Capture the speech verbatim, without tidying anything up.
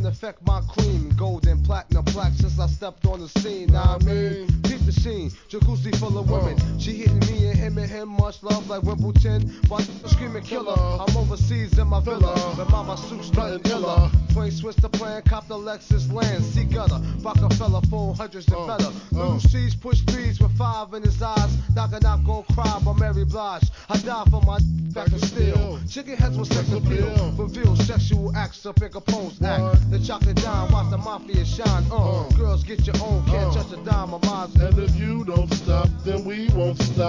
affect my cream. Gold and platinum black since I stepped on the scene. Now I mean, keep the scene. Jacuzzi full of women. She hitting me and him and him. Much love like Wimbledon. But screaming killer. I'm overseas in my villa. But mama suit strutting illa. Twain switch the plan. Cop the Lexus land. See gutter. Rockefeller phone hundreds and better. Little C's push threes with five in his eyes. Knock a knock gon' cry by Mary Blige. I die for my back of steel. Chicken heads with sex appeal. Reveal sexual acts up in Capone's act. The chocolate dime, watch the mafia shine. Uh, girls get your own, can't touch a dime of mine. And if you don't stop, then we won't stop.